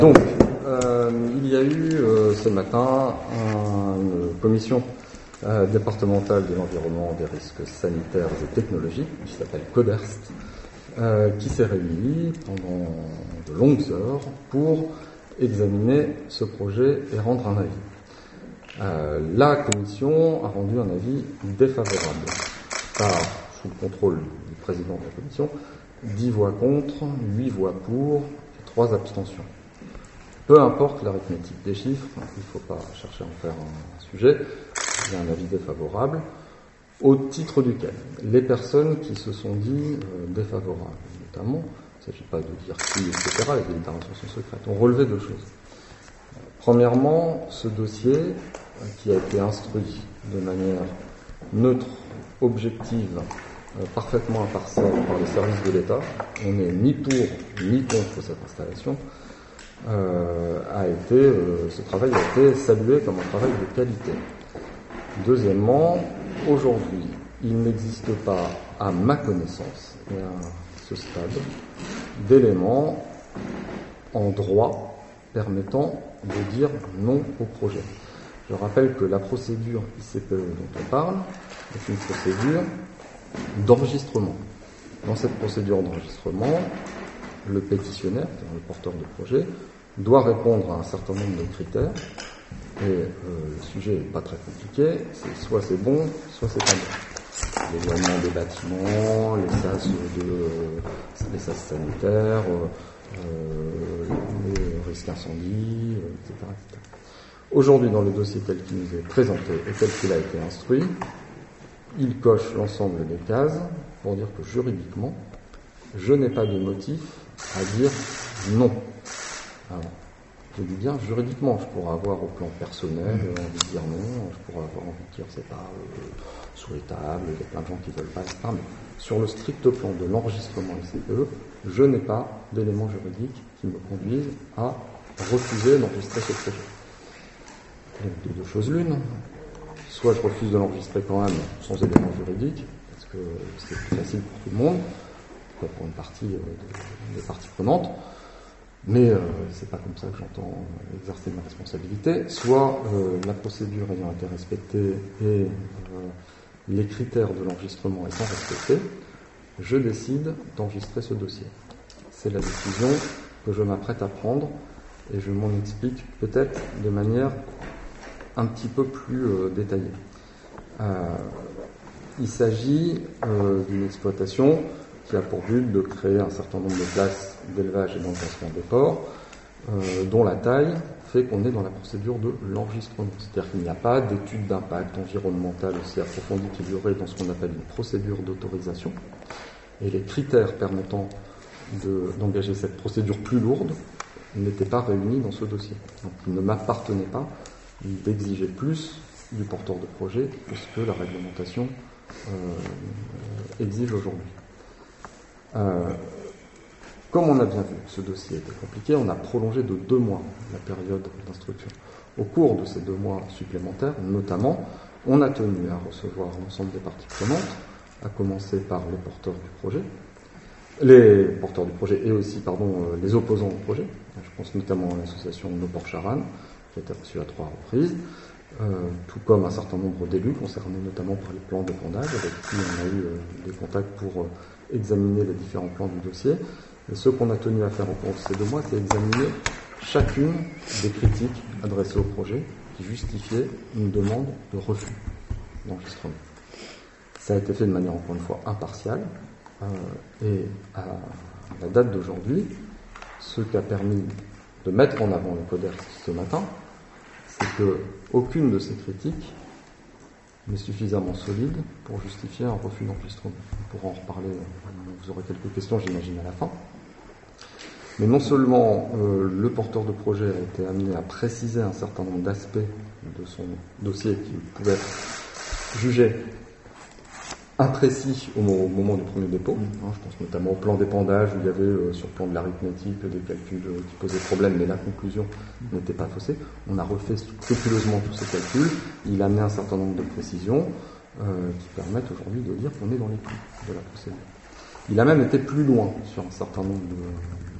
Donc, il y a eu ce matin une commission départementale de l'environnement, des risques sanitaires et technologiques, qui s'appelle CODERST, qui s'est réunie pendant de longues heures pour examiner ce projet et rendre un avis. La commission a rendu un avis défavorable, sous le contrôle du président de la commission, 10 voix contre, 8 voix pour et 3 abstentions. Peu importe l'arithmétique des chiffres, il ne faut pas chercher à en faire un sujet, il y a un avis défavorable, au titre duquel les personnes qui se sont dit défavorables, notamment, il ne s'agit pas de dire qui, etc., les délibérations sont secrètes, ont relevé 2 choses. Premièrement, ce dossier qui a été instruit de manière neutre, objective, parfaitement impartiale par les services de l'État, on n'est ni pour ni contre cette installation, ce travail a été salué comme un travail de qualité. Deuxièmement, aujourd'hui, il n'existe pas, à ma connaissance et à ce stade, d'éléments en droit permettant de dire non au projet. Je rappelle que la procédure ICPE dont on parle est une procédure d'enregistrement. Dans cette procédure d'enregistrement, le pétitionnaire, le porteur de projet, doit répondre à un certain nombre de critères, et le sujet n'est pas très compliqué, soit c'est bon, soit c'est pas bon. L'éloignement des bâtiments, les sas sanitaires, les risques incendie, etc., etc. Aujourd'hui, dans le dossier tel qu'il nous est présenté et tel qu'il a été instruit, il coche l'ensemble des cases pour dire que juridiquement, je n'ai pas de motif à dire non. Alors, je dis bien juridiquement, je pourrais avoir au plan personnel envie de dire non, je pourrais avoir envie de dire c'est pas souhaitable, il y a plein de gens qui veulent pas, etc. Mais sur le strict plan de l'enregistrement ICPE, je n'ai pas d'éléments juridiques qui me conduisent à refuser d'enregistrer ce projet. Donc de 2 choses l'une, soit je refuse de l'enregistrer quand même sans éléments juridiques, parce que c'est plus facile pour tout le monde, pour une partie des parties prenantes, mais c'est pas comme ça que j'entends exercer ma responsabilité. Soit la procédure ayant été respectée et les critères de l'enregistrement étant respectés, je décide d'enregistrer ce dossier. C'est la décision que je m'apprête à prendre et je m'en explique peut-être de manière un petit peu plus détaillée. Il s'agit d'une exploitation qui a pour but de créer un certain nombre de places d'élevage et d'engraissement des porcs, dont la taille fait qu'on est dans la procédure de l'enregistrement. C'est-à-dire qu'il n'y a pas d'étude d'impact environnemental aussi approfondie qu'il y aurait dans ce qu'on appelle une procédure d'autorisation. Et les critères permettant d'engager cette procédure plus lourde n'étaient pas réunis dans ce dossier. Donc il ne m'appartenait pas d'exiger plus du porteur de projet que ce que la réglementation exige aujourd'hui. Comme on a bien vu que ce dossier était compliqué, on a prolongé de 2 mois la période d'instruction. Au cours de ces 2 mois supplémentaires, notamment, on a tenu à recevoir l'ensemble des parties prenantes, à commencer par les porteurs du projet et aussi, les opposants au projet. Je pense notamment à l'association Nos Porcs Charanne, qui a été reçue à 3 reprises, tout comme un certain nombre d'élus concernés notamment par les plans d'épandage, avec qui on a eu des contacts pour examiner les différents plans du dossier. Et ce qu'on a tenu à faire au cours de ces 2 mois, c'est examiner chacune des critiques adressées au projet qui justifiaient une demande de refus d'enregistrement. Ça a été fait de manière, encore une fois, impartiale. Et à la date d'aujourd'hui, ce qui a permis de mettre en avant le CODERST ce matin, c'est qu'aucune de ces critiques n'est suffisamment solide pour justifier un refus d'enregistrement. On pourra en reparler, vous aurez quelques questions, j'imagine, à la fin. Mais non seulement le porteur de projet a été amené à préciser un certain nombre d'aspects de son dossier qui pouvaient être jugés imprécis au moment du premier dépôt. Je pense notamment au plan d'épandage où il y avait sur le plan de l'arithmétique des calculs qui posaient problème, mais la conclusion n'était pas faussée. On a refait scrupuleusement tous ces calculs. Il a amené un certain nombre de précisions qui permettent aujourd'hui de dire qu'on est dans les clous de la procédure. Il a même été plus loin sur un certain nombre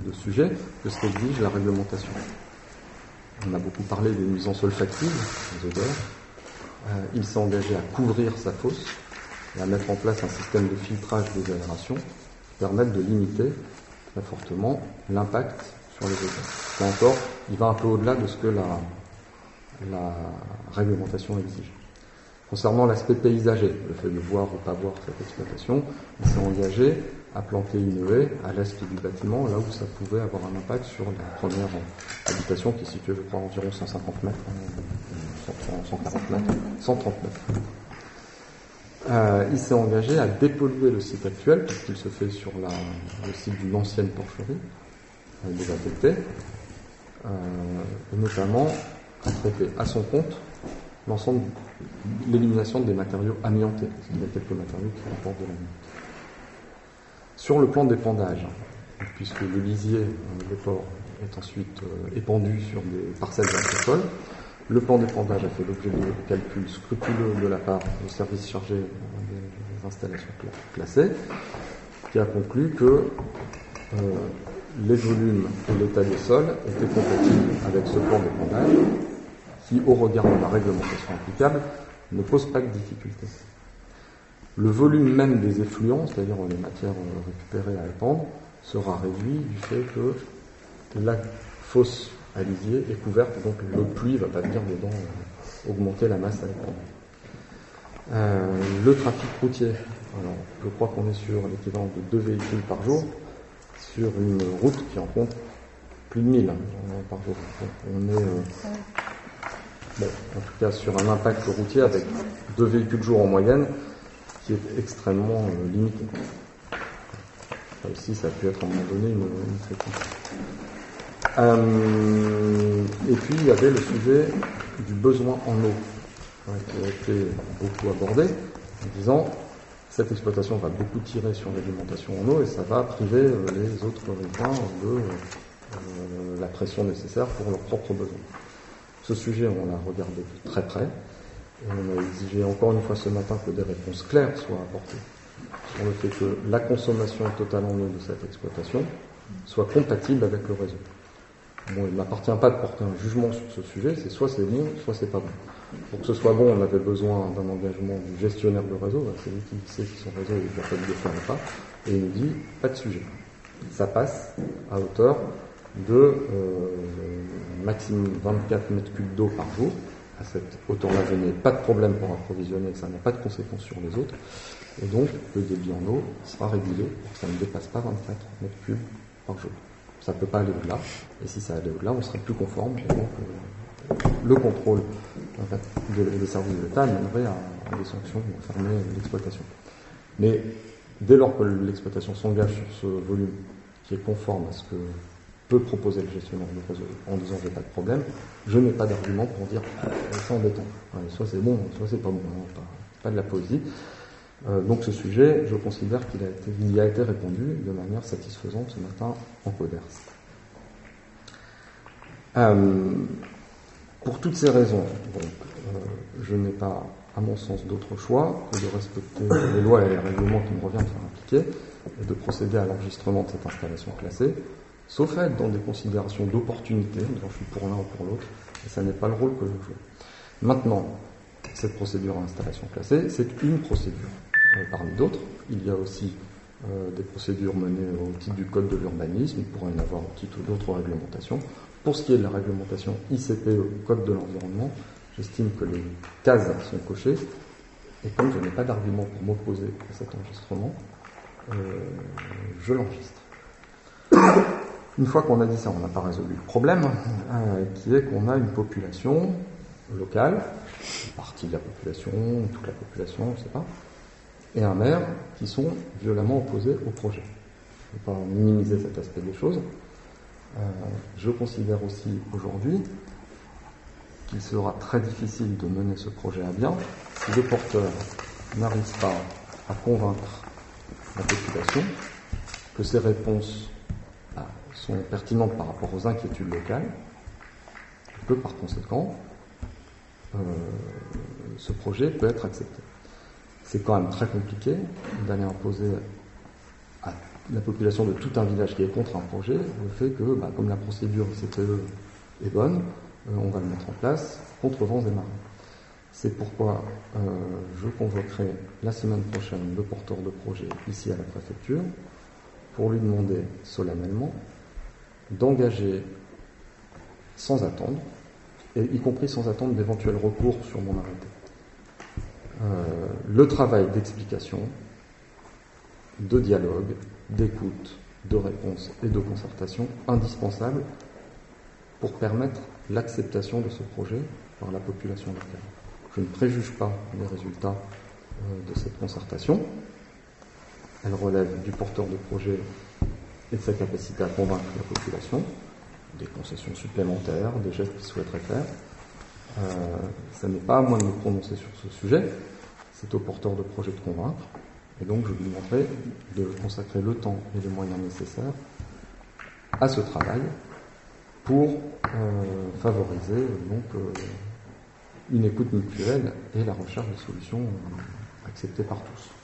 de sujet que ce qu'exige la réglementation. On a beaucoup parlé des nuisances olfactives, des odeurs. Il s'est engagé à couvrir sa fosse et à mettre en place un système de filtrage des aérations qui permette de limiter très fortement l'impact sur les odeurs. Là encore, il va un peu au-delà de ce que la réglementation exige. Concernant l'aspect paysager, le fait de voir ou pas voir cette exploitation, il s'est engagé à planter une haie à l'est du bâtiment, là où ça pouvait avoir un impact sur la première habitation qui est située, je crois, à environ 150 mètres, 140 mètres, 130 mètres. Il s'est engagé à dépolluer le site actuel, puisqu'il se fait sur le site d'une ancienne porcherie, désaffectée, et notamment à traiter à son compte l'élimination des matériaux amiantés, parce qu'il y a quelques matériaux qui rapportent de l'amiante. Sur le plan d'épandage, puisque le lisier, le porc, est ensuite épandu sur des parcelles agricoles, le plan d'épandage a fait l'objet de calculs scrupuleux de la part du service chargé des installations classées, qui a conclu que les volumes et l'état des sols étaient compatibles avec ce plan d'épandage, qui, au regard de la réglementation applicable, ne pose pas de difficultés. Le volume même des effluents, c'est-à-dire les matières récupérées à épandre, sera réduit du fait que la fosse à lisier est couverte, donc l'eau de pluie ne va pas venir dedans augmenter la masse à épandre. Le trafic routier, alors, je crois qu'on est sur l'équivalent de 2 véhicules par jour, sur une route qui en compte plus de 1000 par jour. Donc on est en tout cas sur un impact routier avec 2 véhicules jour en moyenne, qui est extrêmement limité. Ça aussi, ça a pu être à un moment donné une fréquence. Et puis, il y avait le sujet du besoin en eau, qui a été beaucoup abordé, en disant cette exploitation va beaucoup tirer sur l'alimentation en eau et ça va priver les autres riverains de la pression nécessaire pour leurs propres besoins. Ce sujet, on l'a regardé de très près. Et on a exigé encore une fois ce matin que des réponses claires soient apportées sur le fait que la consommation totale en eau de cette exploitation soit compatible avec le réseau. Bon, il ne m'appartient pas de porter un jugement sur ce sujet, c'est soit c'est bon, soit c'est pas bon. Pour que ce soit bon, on avait besoin d'un engagement du gestionnaire de réseau, c'est lui qui sait si son réseau est capable de le faire ou pas, et il nous dit, pas de sujet. Ça passe à hauteur de maximum 24 mètres cubes d'eau par jour. À cette hauteur-là, je n'ai pas de problème pour approvisionner, ça n'a pas de conséquences sur les autres. Et donc, le débit en eau sera régulé pour que ça ne dépasse pas 24 mètres cubes par jour. Ça ne peut pas aller au-delà. Et si ça allait au-delà, on serait plus conforme. Et donc, le contrôle des services de l'État mènerait à des sanctions pour fermer l'exploitation. Mais dès lors que l'exploitation s'engage sur ce volume qui est conforme à ce que peut proposer le gestionnaire de réseau en disant j'ai pas de problème, je n'ai pas d'argument pour dire c'est embêtant. Soit c'est bon, soit c'est pas bon. Pas de la poésie. Donc ce sujet, je considère qu'il y a été répondu de manière satisfaisante ce matin en Coders. Pour toutes ces raisons, je n'ai pas, à mon sens, d'autre choix que de respecter les lois et les règlements qui me revient de faire appliquer et de procéder à l'enregistrement de cette installation classée, sauf à être dans des considérations d'opportunité, en disant je suis pour l'un ou pour l'autre, et ça n'est pas le rôle que je joue. Maintenant, cette procédure à installation classée, c'est une procédure. Parmi d'autres, il y a aussi des procédures menées au titre du Code de l'urbanisme, il pourrait y en avoir au titre d'autres réglementations. Pour ce qui est de la réglementation ICPE, Code de l'environnement, j'estime que les cases sont cochées, et comme je n'ai pas d'argument pour m'opposer à cet enregistrement, je l'enregistre. Une fois qu'on a dit ça, on n'a pas résolu le problème, qui est qu'on a une population locale, une partie de la population, toute la population, je ne sais pas, et un maire qui sont violemment opposés au projet. Je ne vais pas minimiser cet aspect des choses. Je considère aussi aujourd'hui qu'il sera très difficile de mener ce projet à bien si le porteur n'arrive pas à convaincre la population que ces réponses sont pertinentes par rapport aux inquiétudes locales, et que par conséquent, ce projet peut être accepté. C'est quand même très compliqué d'aller imposer à la population de tout un village qui est contre un projet, le fait que, comme la procédure CPE est bonne, on va le mettre en place contre vents et marées. C'est pourquoi je convoquerai la semaine prochaine le porteur de projet ici à la préfecture pour lui demander solennellement d'engager sans attendre, et y compris sans attendre d'éventuels recours sur mon arrêté, le travail d'explication, de dialogue, d'écoute, de réponse et de concertation indispensable pour permettre l'acceptation de ce projet par la population locale. Je ne préjuge pas les résultats de cette concertation. Elle relève du porteur de projet et de sa capacité à convaincre la population, des concessions supplémentaires, des gestes qu'il souhaiterait faire. Ça n'est pas à moi de me prononcer sur ce sujet, c'est au porteur de projet de convaincre. Et donc je lui demanderai de consacrer le temps et les moyens nécessaires à ce travail pour favoriser une écoute mutuelle et la recherche de solutions acceptées par tous.